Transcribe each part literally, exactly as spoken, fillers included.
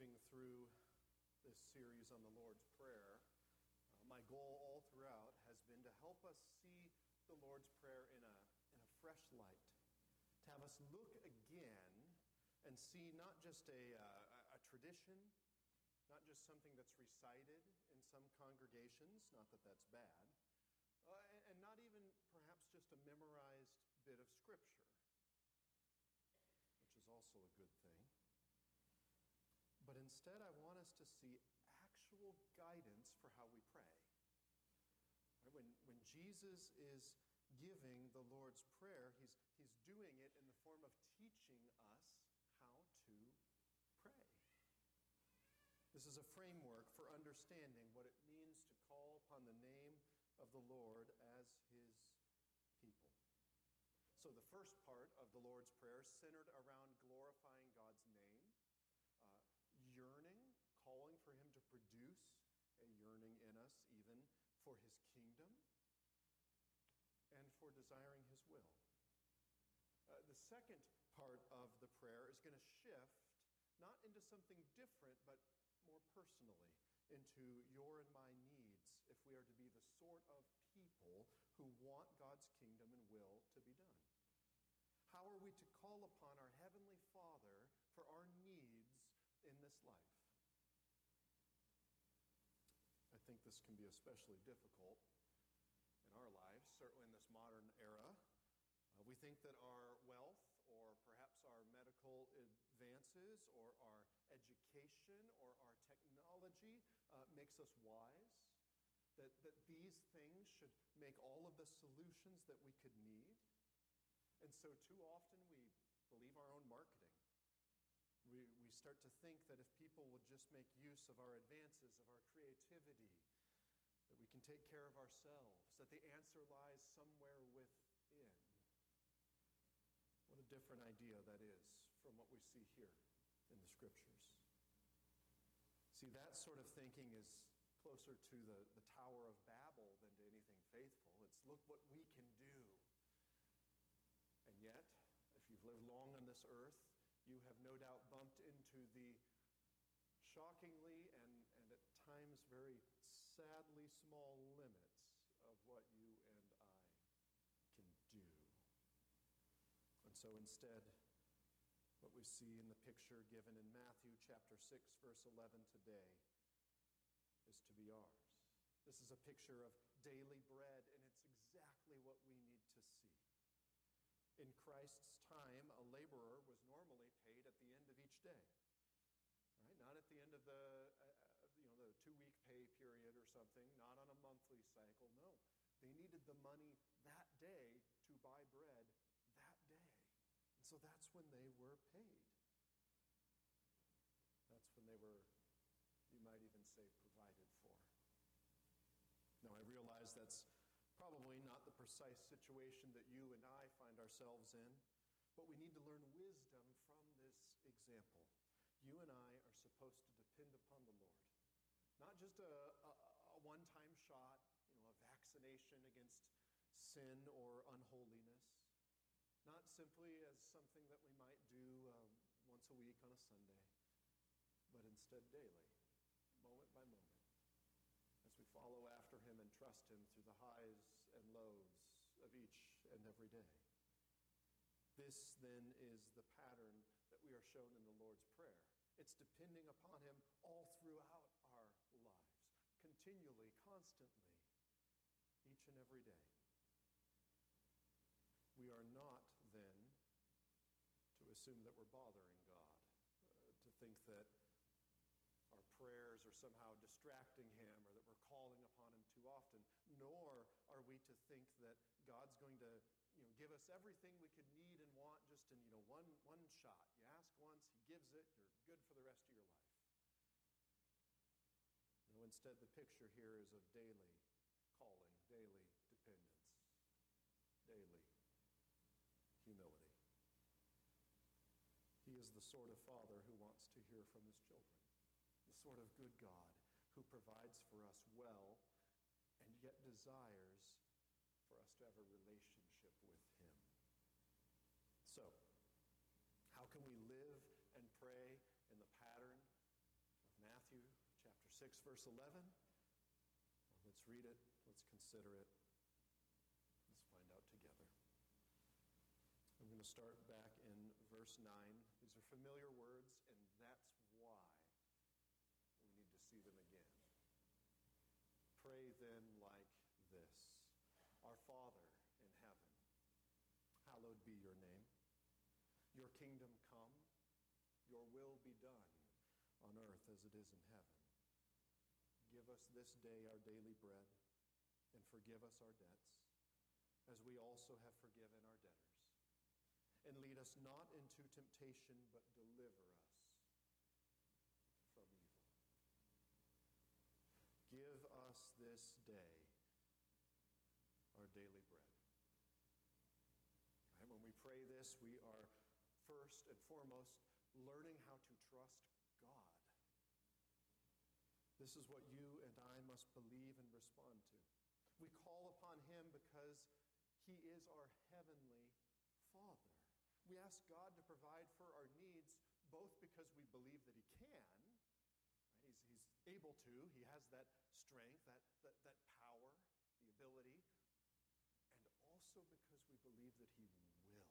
moving through this series on the Lord's Prayer, uh, my goal all throughout has been to help us see the Lord's Prayer in a, in a fresh light, to have us look again and see not just a, uh, a tradition, not just something that's recited in some congregations, not that that's bad, uh, and, and not even perhaps just a memorized bit of Scripture, which is also a good thing. But instead, I want us to see actual guidance for how we pray. Right? When, when Jesus is giving the Lord's Prayer, he's, he's doing it in the form of teaching us how to pray. This is a framework for understanding what it means to call upon the name of the Lord as his people. So the first part of the Lord's Prayer centered around glorifying God's name, uh, yearning, calling for him to produce a yearning in us even for his kingdom, and for desiring his will. Uh, the second part of the prayer is going to shift not into something different, but more personally, into your and my needs if we are to be the sort of people who want God's kingdom and will to be done. How are we to call upon our Heavenly Father for our needs in this life? I think this can be especially difficult in our lives, certainly in this modern era. Uh, we think that our wealth, or perhaps our medical advances, or our education, or our technology uh, makes us wise, that, that these things should make all of the solutions that we could need. And so too often we believe our own marketing. We, we start to think that if people would just make use of our advances, of our creativity, that we can take care of ourselves, that the answer lies somewhere within. What a different idea that is from what we see here in the Scriptures. See, that sort of thinking is closer to the, the Tower of Babel than to anything faithful. It's look what we can do. And yet, if you've lived long on this earth, you have no doubt bumped into the shockingly and, and at times very sadly small limits of what you and I can do. And so instead, what we see in the picture given in Matthew chapter six, verse eleven today is to be ours. This is a picture of daily bread, and it's exactly what we need to see. In Christ's time, a laborer was normally paid at the end of each day, right? Not at the end of the, uh, you know, the two-week pay period or something, not on a monthly cycle. No, they needed the money that day to buy bread that day. And so that's when they were paid. That's when they were, you might even say, provided for. Now, I realize that's probably not the precise situation that you and I find ourselves in, but we need to learn wisdom from this example. You and I are supposed to depend upon the Lord. Not just a, a, a one-time shot, you know, a vaccination against sin or unholiness. Not simply as something that we might do um, once a week on a Sunday, but instead daily, moment by moment, as we follow after him and trust him through the highs and lows of each and every day. This, then, is the pattern that we are shown in the Lord's Prayer. It's depending upon him all throughout our lives, continually, constantly, each and every day. We are not, then, to assume that we're bothering God, uh, to think that our prayers are somehow distracting him or that we're calling upon him too often, nor are we to think that God's going to, you know, give us everything we could need and want just in, you know, one, one shot. You ask once, he gives it, you're good for the rest of your life. No, instead, the picture here is of daily calling, daily dependence, daily humility. He is the sort of father who wants to hear from his children. The sort of good God who provides for us well and yet desires for us to have a relationship with him. So, how can we live and pray in the pattern six, verse eleven. Well, let's read it. Let's consider it. Let's find out together. I'm going to start back in verse nine. These are familiar words, and that's why we need to see them again. Pray then like this. Our Father in heaven, hallowed be your name. Your kingdom come, your will be done on earth as it is in heaven. Give us this day our daily bread, and forgive us our debts, as we also have forgiven our debtors. And lead us not into temptation, but deliver us from evil. Give us this day our daily bread. Right, when we pray this, we are first and foremost learning how to trust God. This is what you and I must believe and respond to. We call upon him because he is our heavenly Father. We ask God to provide for our needs, both because we believe that he can. Right? He's, he's able to. He has that strength, that, that, that power, the ability. And also because we believe that he will.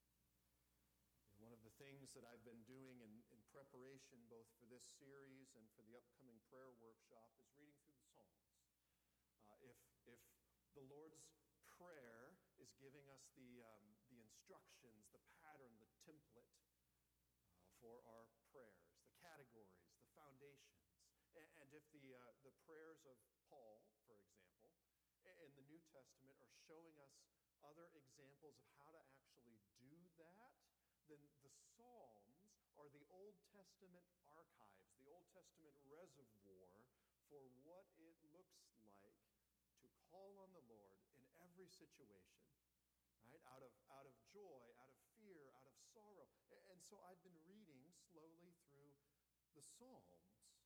And one of the things that I've been doing in, in preparation, both for this series and for the upcoming prayer workshop, is reading through the Psalms. Uh, if, if the Lord's Prayer is giving us the, um, the instructions, the pattern, the template uh, for our prayers, the categories, the foundations. And, and if the, uh, the prayers of Paul, for example, in the New Testament are showing us other examples of how to actually do that, then the Psalms are the Old Testament archives, the Old Testament reservoir for what it looks like to call on the Lord in every situation, right? Out of, out of joy, out of fear, out of sorrow. And so I've been reading slowly through the Psalms.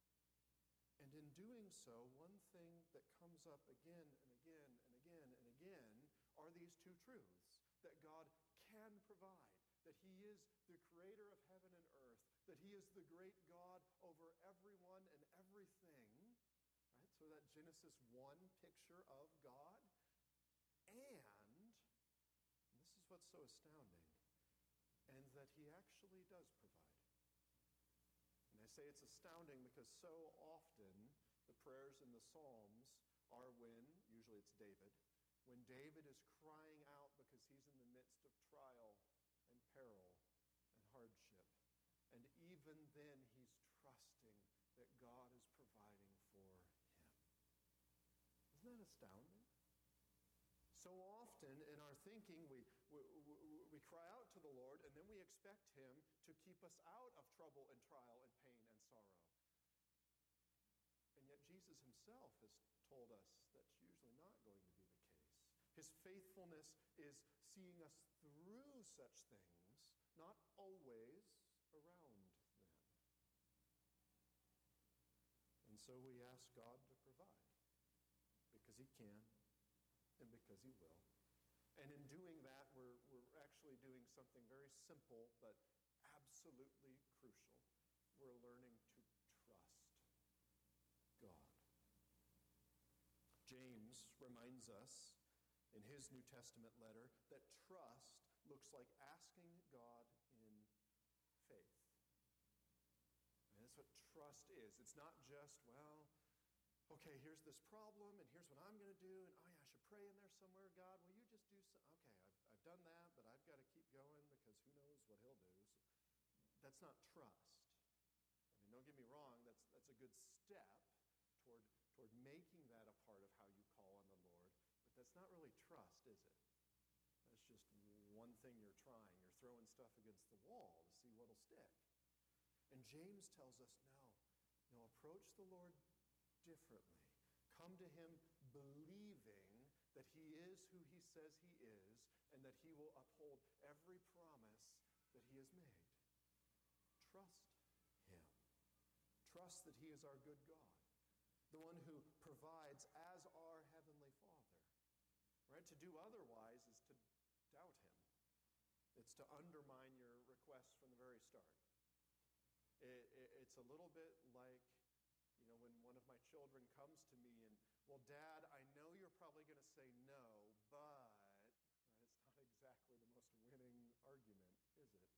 And in doing so, one thing that comes up again and again and again and again are these two truths: that God can provide, that he is the creator of heaven and earth, that he is the great God over everyone and everything, right? So that Genesis one picture of God. And, and this is what's so astounding, and that he actually does provide. And I say it's astounding because so often the prayers in the Psalms are when, usually it's David, when David is crying out because he's in the midst of trial and peril and hardship. And even then he's trusting that God is providing for him. Isn't that astounding? So often in our thinking, we, we, we cry out to the Lord, and then we expect him to keep us out of trouble and trial and pain and sorrow. And yet Jesus himself has told us that's usually not going to be the case. His faithfulness is seeing us through such things, not always around them. And so we ask God to provide, because he can. And because he will. And in doing that, we're, we're actually doing something very simple but absolutely crucial. We're learning to trust God. James reminds us in his New Testament letter that trust looks like asking God in faith. And that's what trust is. It's not just, well, okay, here's this problem, and here's what I'm going to do, and oh yeah, I should pray in there somewhere. God, will you just do some? Okay, I've, I've done that, but I've got to keep going because who knows what he'll do. So that's not trust. I mean, don't get me wrong, that's, that's a good step toward, toward making that a part of how you call on the Lord, but that's not really trust, is it? That's just one thing you're trying. You're throwing stuff against the wall to see what'll stick. And James tells us, no, no, approach the Lord differently. Come to him believing that he is who he says he is, and that he will uphold every promise that he has made. Trust him. Trust that he is our good God, the one who provides as our heavenly Father. Right? To do otherwise is to doubt him. It's to undermine your request from the very start. It, it, it's a little bit like, you know, when children comes to me and, well, Dad, I know you're probably going to say no, but right, it's not exactly the most winning argument, is it?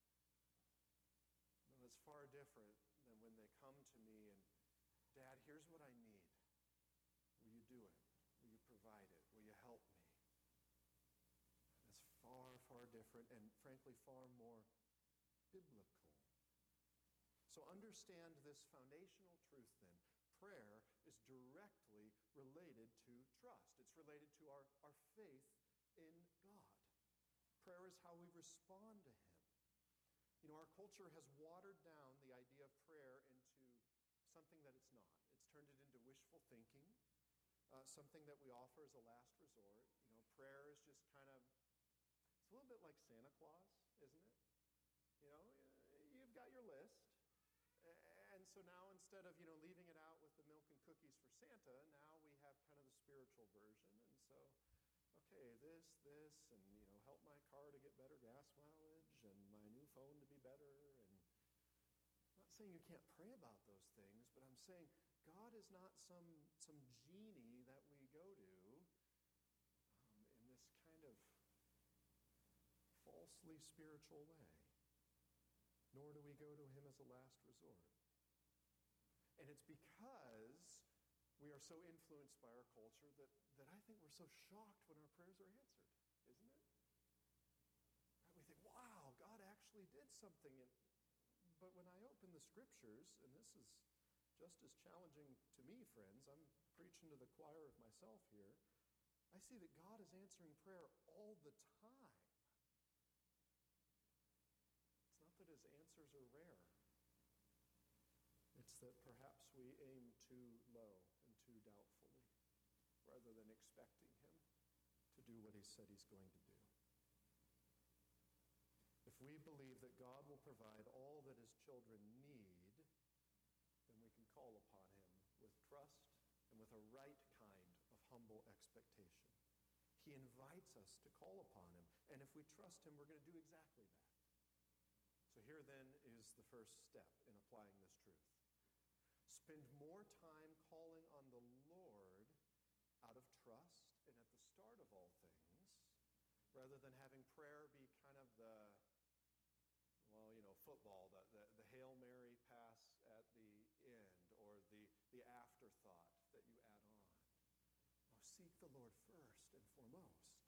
No, it's far different than when they come to me and, Dad, here's what I need. Will you do it? Will you provide it? Will you help me? That's far, far different and frankly far more biblical. So understand this foundational truth then. Prayer is directly related to trust. It's related to our, our faith in God. Prayer is how we respond to Him. You know, our culture has watered down the idea of prayer into something that it's not. It's turned it into wishful thinking, uh, something that we offer as a last resort. You know, prayer is just kind of, it's a little bit like Santa Claus, isn't it? You know, you've got your list. And so now instead of, you know, leaving it out with the milk and cookies for Santa, now we have kind of the spiritual version. And so, okay, this, this, and, you know, help my car to get better gas mileage and my new phone to be better. And I'm not saying you can't pray about those things, but I'm saying God is not some, some genie that we go to um, in this kind of falsely spiritual way. Nor do we go to Him as a last resort. And it's because we are so influenced by our culture that, that I think we're so shocked when our prayers are answered, isn't it? Right? We think, wow, God actually did something. And, but when I open the Scriptures, and this is just as challenging to me, friends, I'm preaching to the choir of myself here, I see that God is answering prayer all the time. Not that His answers are rare. It's that perhaps we aim too low and too doubtfully rather than expecting Him to do what He said He's going to do. If we believe that God will provide all that His children need, then we can call upon Him with trust and with a right kind of humble expectation. He invites us to call upon Him, and if we trust Him, we're going to do exactly that. So here then is the first step in applying this truth. Spend more time calling on the Lord out of trust and at the start of all things, rather than having prayer be kind of the, well, you know, football, the, the, the Hail Mary pass at the end, or the, the afterthought that you add on. Oh, seek the Lord first and foremost,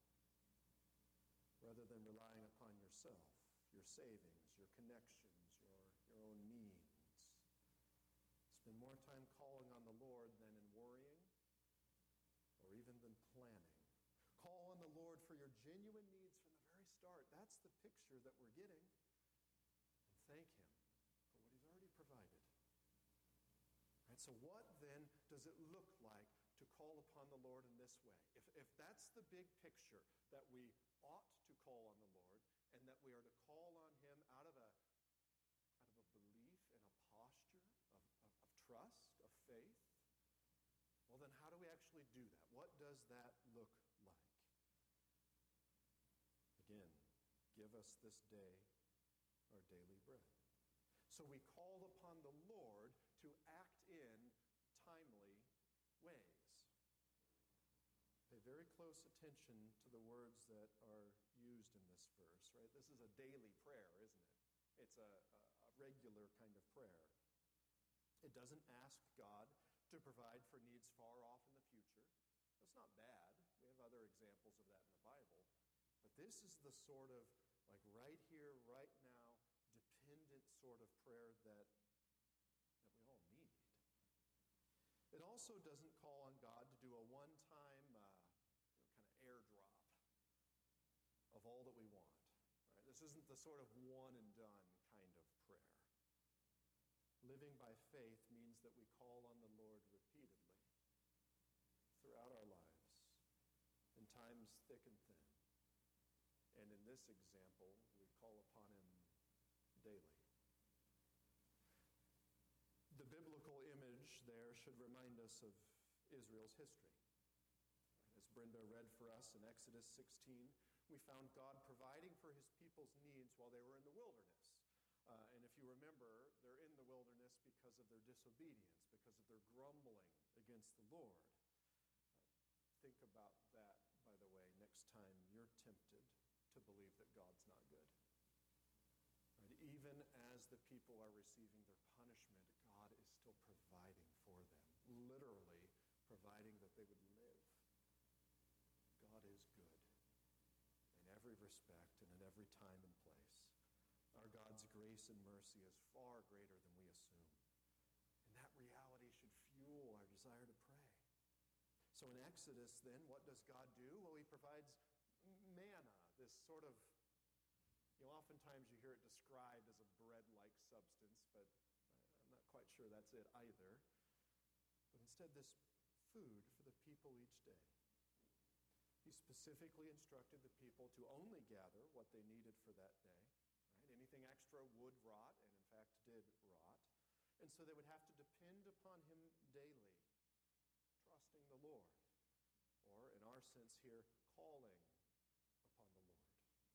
rather than relying upon yourself, your savings, your connections, your, your own means. Spend more time calling on the Lord than in worrying or even than planning. Call on the Lord for your genuine needs from the very start. That's the picture that we're getting. And thank Him for what He's already provided. Right, so what then does it look like to call upon the Lord in this way? If, if that's the big picture, that we ought to call on the Lord, and that we are to call on Him out of a, out of a belief and a posture of, of, of trust, of faith, well then how do we actually do that? What does that look like? Again, give us this day our daily bread. So we call upon the Lord to act in timely ways. Pay very close attention to the words that are used in this verse, right? This is a daily prayer, isn't it? It's a, a regular kind of prayer. It doesn't ask God to provide for needs far off in the future. That's not bad. We have other examples of that in the Bible. But this is the sort of, like right here, right now, dependent sort of prayer that, that we all need. It also doesn't call on God to do a one-time uh, you know, kind of airdrop of all that we want. Right? This isn't the sort of one-and-done kind of prayer. Living by faith means that we call on the Lord repeatedly throughout our lives, in times thick and thin. And in this example, we call upon Him daily. The biblical image there should remind us of Israel's history. As Brenda read for us in Exodus sixteen, we found God providing for His people's needs while they were in the wilderness. Uh, and if you remember, they're in the wilderness because of their disobedience, because because of their grumbling against the Lord. Uh, think about that, by the way, next time you're tempted to believe that God's not good. Right? Even as the people are receiving their punishment, God is still providing for them, literally providing that they would live. God is good in every respect and in every time and place. Our God's grace and mercy is far greater than we assume. And that reality should fuel our desire to pray. So in Exodus, then, what does God do? Well, he provides manna, this sort of, you know, oftentimes you hear it described as a bread-like substance, but I'm not quite sure that's it either. But instead, this food for the people each day. He specifically instructed the people to only gather what they needed for that day. Right? Anything extra would rot, and in fact did rot. And so they would have to depend upon him daily, trusting the Lord. Or, in our sense here, calling upon the Lord.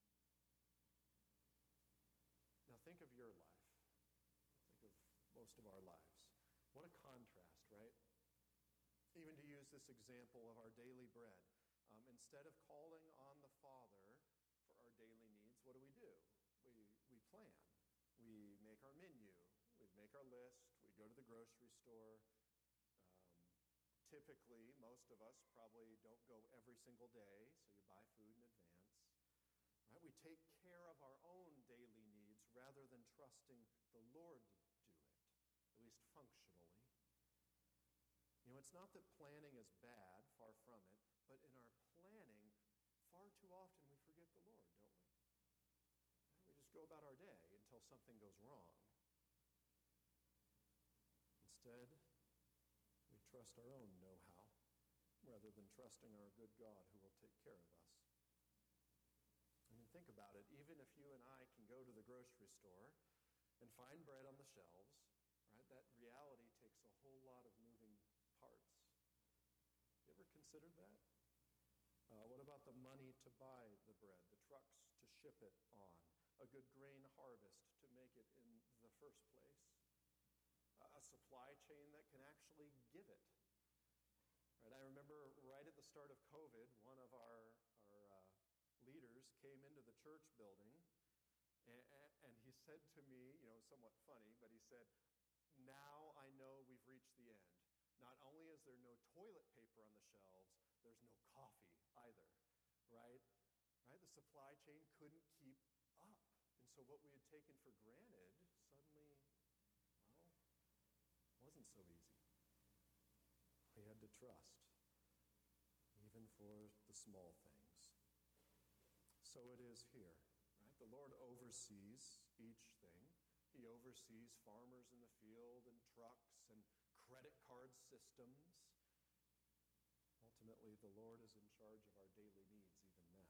Now think of your life. Think of most of our lives. What a contrast, right? Even to use this example of our daily bread. Um, instead of calling on the Father for our daily needs, what do we do? We, we plan. We make our menu. We make our list. We go to the grocery store. Um, typically, most of us probably don't go every single day, so you buy food in advance. Right? We take care of our own daily needs rather than trusting the Lord to do it, at least functionally. You know, it's not that planning is bad, far from it, but in our planning, far too often we forget the Lord, don't we? Right? We just go about our day until something goes wrong. Instead, we trust our own know-how rather than trusting our good God who will take care of us. I mean, think about it. Even if you and I can go to the grocery store and find bread on the shelves, right, that reality takes a whole lot of moving parts. You ever considered that? Uh, what about the money to buy the bread, the trucks to ship it on, a good grain harvest to make it in the first place, uh, a supply chain that can actually give it? Right, I remember right at the start of COVID, one of our, our uh, leaders came into the church building, and, and he said to me, you know, somewhat funny, but he said, "Now I know we've reached the end. Not only is there no toilet paper on the shelves, there's no coffee either," right? Right? The supply chain couldn't keep up. And so what we had taken for granted suddenly, well, wasn't so easy. We had to trust, even for the small things. So it is here, right? The Lord oversees each thing. He oversees farmers in the field and trucks and credit card systems. Ultimately, the Lord is in charge of our daily needs even now.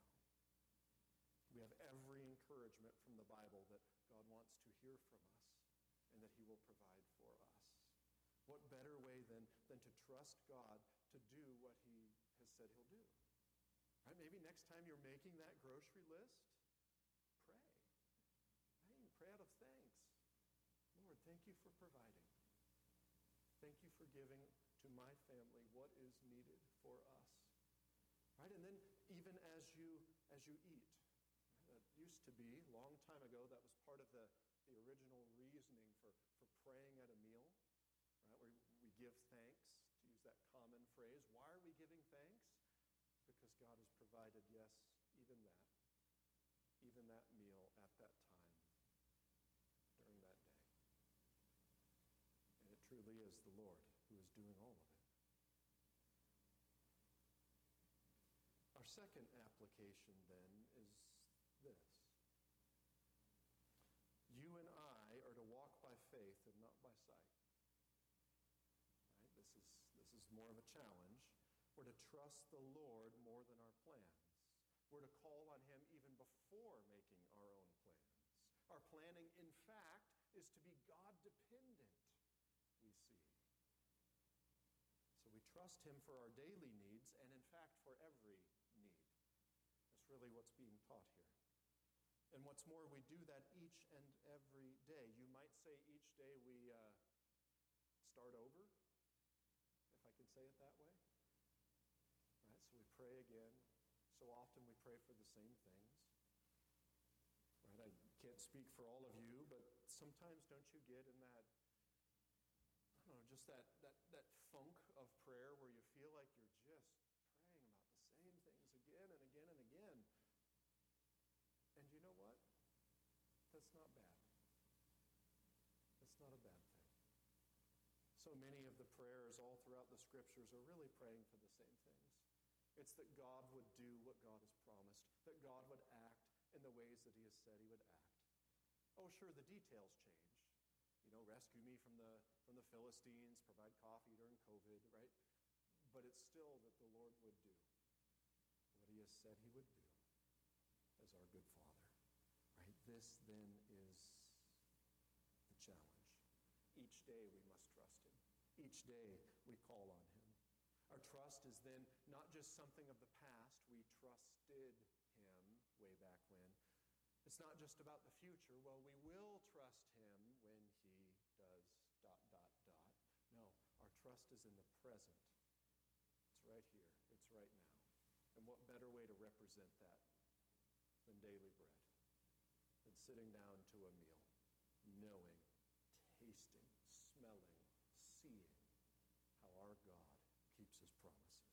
We have every encouragement from the Bible that God wants to hear from us and that he will provide for us. What better way than, than to trust God to do what he has said he'll do? Right? Maybe next time you're making that grocery list, pray. Right? You can pray out of thanks. Lord, thank you for providing. Thank you for giving to my family what is needed for us. Right? And then even as you as you eat, right? That used to be, a long time ago, that was part of the, the original reasoning for, for praying at a meal. Right? Where we give thanks, to use that common phrase. Why are we giving thanks? Because God has provided, yes, even that. Even that meal at that time, during that day. And it truly is the Lord who is doing all of it. Our second application, then, is this. You and I are to walk by faith and not by sight. Right? This is, this is more of a challenge. We're to trust the Lord more than our plans. We're to call on him even before making our own plans. Our planning, in fact, is to be God-dependent, we see. So we trust him for our daily needs and, in fact, for every need. That's really what's being taught here. And what's more, we do that each and every day. You might say each day we uh, start over, say it that way. Right? So we pray again. So often we pray for the same things. Right? I can't speak for all of you, but sometimes don't you get in that, I don't know, just that, that, that funk of prayer where you feel like you're just praying about the same things again and again and again. And you know what? That's not bad. That's not a bad thing. So many of the prayers all throughout the scriptures are really praying for the same things. It's that God would do what God has promised, that God would act in the ways that he has said he would act. Oh, sure, the details change. You know, rescue me from the from the Philistines, provide coffee during COVID, right? But it's still that the Lord would do what he has said he would do as our good Father. Right? This then is the challenge. Each day we must trust him. Each day we call on him. Our trust is then not just something of the past. We trusted him way back when. It's not just about the future. Well, we will trust him when he does dot, dot, dot. No, our trust is in the present. It's right here. It's right now. And what better way to represent that than daily bread? Than sitting down to a meal, knowing, tasting, smelling, seeing how our God keeps his promises.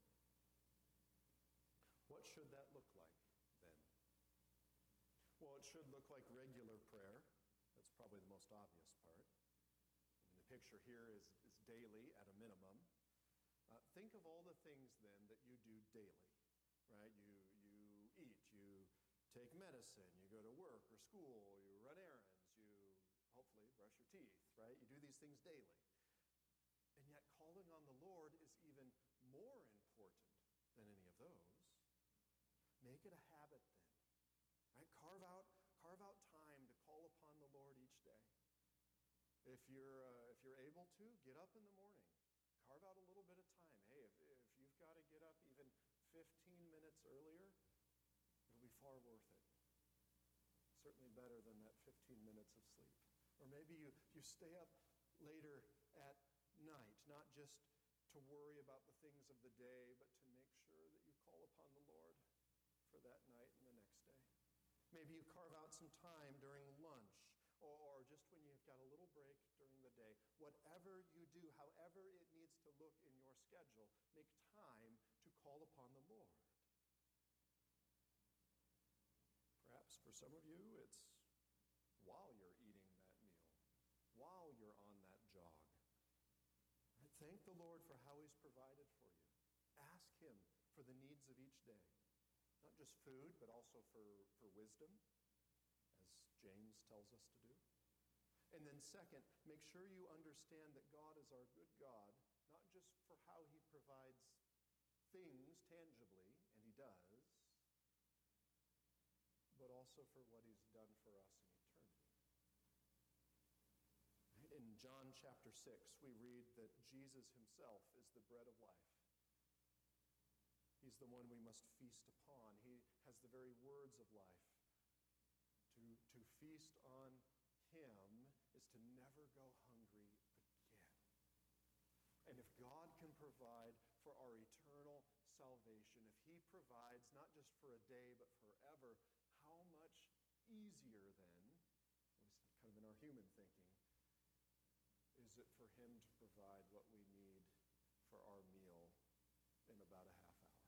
What should that look like then? Well, it should look like regular prayer. That's probably the most obvious part. I mean, the picture here is, is daily at a minimum. Uh, think of all the things then that you do daily, right? You, you eat, you take medicine, you go to work or school, you run errands, you hopefully brush your teeth, right? You do these things daily. And yet calling on the Lord is even more important than any of those. Make it a habit then. Right? Carve out, carve out time to call upon the Lord each day. If you're, uh, if you're able to, get up in the morning. Carve out a little bit of time. Hey, if, if you've got to get up even fifteen minutes earlier, it'll be far worth it. Certainly better than that fifteen minutes of sleep. Or maybe you, you stay up later at night, not just to worry about the things of the day, but to make sure that you call upon the Lord for that night and the next day. Maybe you carve out some time during lunch or, or just when you've got a little break during the day. Whatever you do, however it needs to look in your schedule, make time to call upon the Lord. Perhaps for some of you, it's while you're eating that meal, while you're on that jog. Right? Thank the Lord for how he's provided for you. Ask him for the needs of each day. Not just food, but also for, for wisdom, as James tells us to do. And then second, make sure you understand that God is our good God, not just for how he provides things tangibly, and he does, but also for what he's done for us in eternity. Right? In John chapter six, we read that Jesus himself is the bread of life. He's the one we must feast upon. He has the very words of life. To, to feast on him is to never go hungry again. And if God can provide for our eternal salvation, if he provides not just for a day but forever, how much easier then, at least kind of in our human thinking, is it for him to provide what we need for our meal in about a half hour?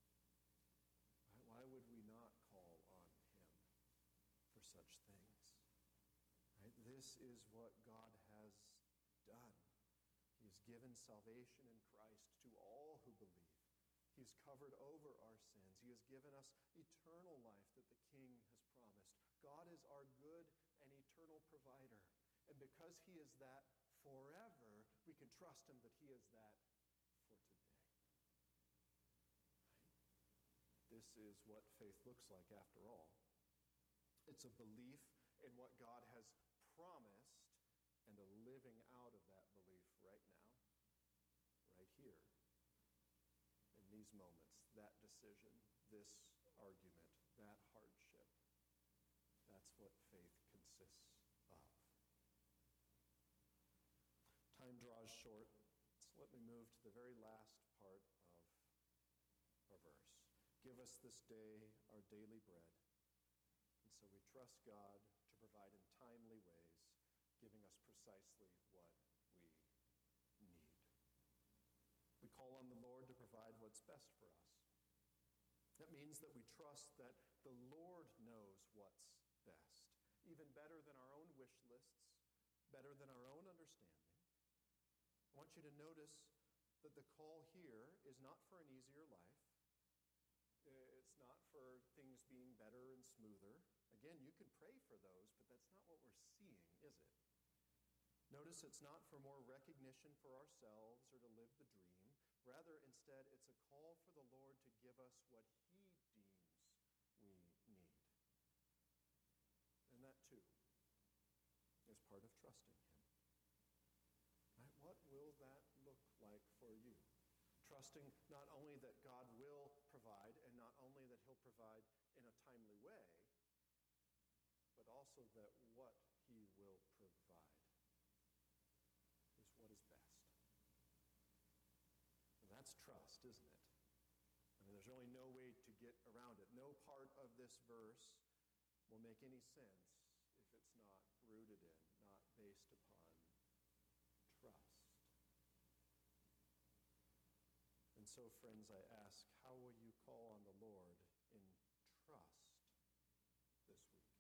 Why would we not call on him for such things? Right? This is what God has done. He has given salvation in Christ to all who believe. He has covered over our sins. He has given us eternal life that the King has promised. God is our good and eternal provider. And because he is that forever, we can trust him that he is that for today. This is what faith looks like after all. It's a belief in what God has promised and a living out of that belief right now, right here, in these moments, that decision, this argument, that hardship. That's what faith consists of. Time draws short, So let me move to the very last part of our verse. Give us this day our daily bread. And so we trust God to provide in timely ways, giving us precisely what we need. We call on the Lord to provide what's best for us. That means that we trust that the Lord knows what's best, even better than our own wish lists, better than our own understanding. I want you to notice that the call here is not for an easier life. It's not for things being better and smoother. Again, you can pray for those, but that's not what we're seeing, is it? Notice it's not for more recognition for ourselves or to live the dream. Rather, instead, it's a call for the Lord to give us what He deems we need. And that, too, is part of trusting Him. Right? What will that look like for you? Trusting not only that God will provide, and not only that He'll provide in a timely way, but also that what He will provide is what is best. And that's trust, isn't it? I mean, there's really no way to get around it. No part of this verse will make any sense if it's not rooted in, not based upon trust. And so, friends, I ask, how will you call on the Lord in trust this week?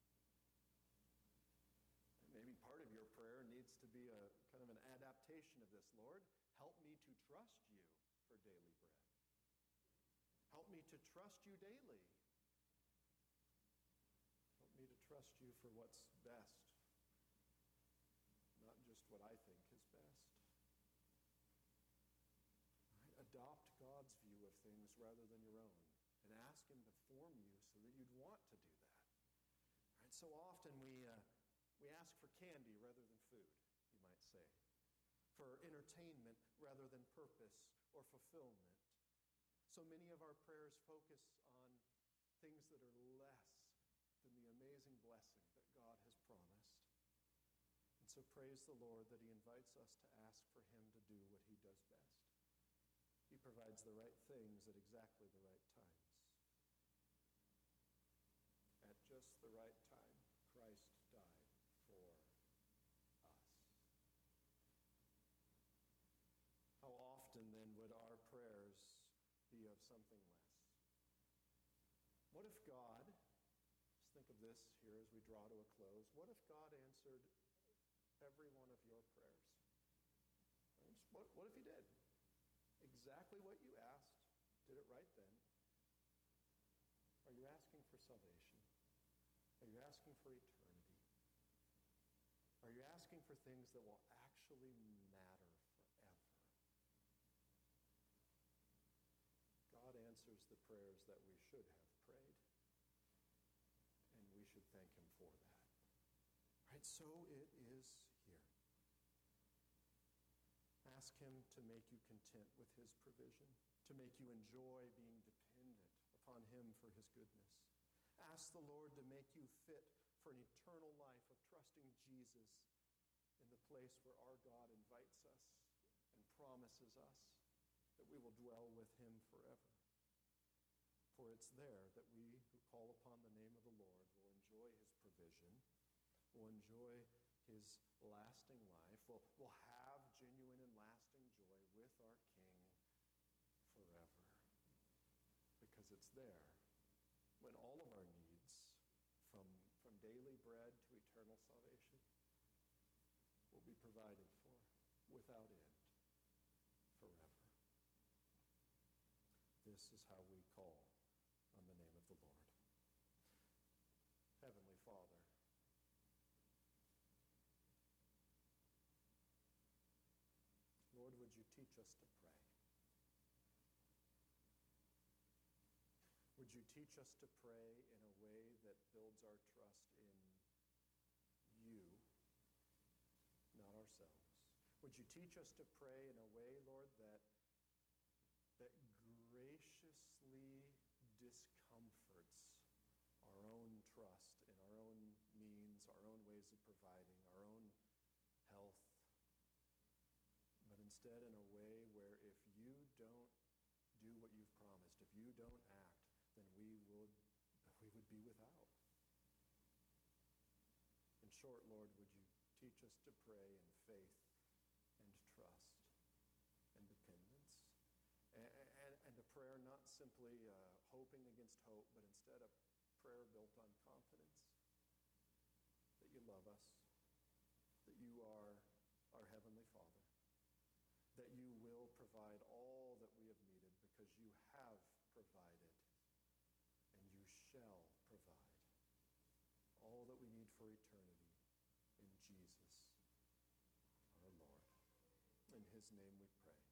Maybe part of your prayer needs to be a kind of an adaptation of this. Lord, help me to trust you for daily bread. Help me to trust you daily. Help me to trust you for what's best, not just what I think is best. Right? Adopt God's view of things rather than your own, and ask Him to form you so that you'd want to do that. Right? So often we... Uh, We ask for candy rather than food, you might say, for entertainment rather than purpose or fulfillment. So many of our prayers focus on things that are less than the amazing blessing that God has promised. And so praise the Lord that He invites us to ask for Him to do what He does best. He provides the right things at exactly the right times. At just the right time, Christ died for us. How often then would our prayers be of something less? What if God, just think of this here as we draw to a close, what if God answered every one of your prayers? What, what if He did? Exactly what you asked, did it right then. Are you asking for salvation? Are you asking for eternity? Are you asking for things that will actually matter forever? God answers the prayers that we should have prayed, and we should thank Him for that. Right? So it is here. Ask Him to make you content with His provision, to make you enjoy being dependent upon Him for His goodness. Ask the Lord to make you fit for an eternal life of trusting Jesus in the place where our God invites us and promises us that we will dwell with Him forever. For it's there that we who call upon the name of the Lord will enjoy His provision, will enjoy His lasting life, will, will have genuine and lasting joy with our King forever. Because it's there when all of our needs, from, from daily bread to eternal salvation, will be provided for without end forever. This is how we call on the name of the Lord. Heavenly Father, Lord, would you teach us to pray? Would you teach us to pray in a way that builds our trust in you, not ourselves? Would you teach us to pray in a way, Lord, that, that graciously discomforts our own trust in our own means, our own ways of providing, our own health, but instead in a you don't act, then we would, we would be without. In short, Lord, would you teach us to pray in faith and trust and dependence, and, and, and a prayer not simply uh, hoping against hope, but instead a prayer built on confidence that you love us, that you are our Heavenly Father, that you will provide all that we have needed because you have provided, and you shall provide all that we need for eternity in Jesus, our Lord. In his name we pray.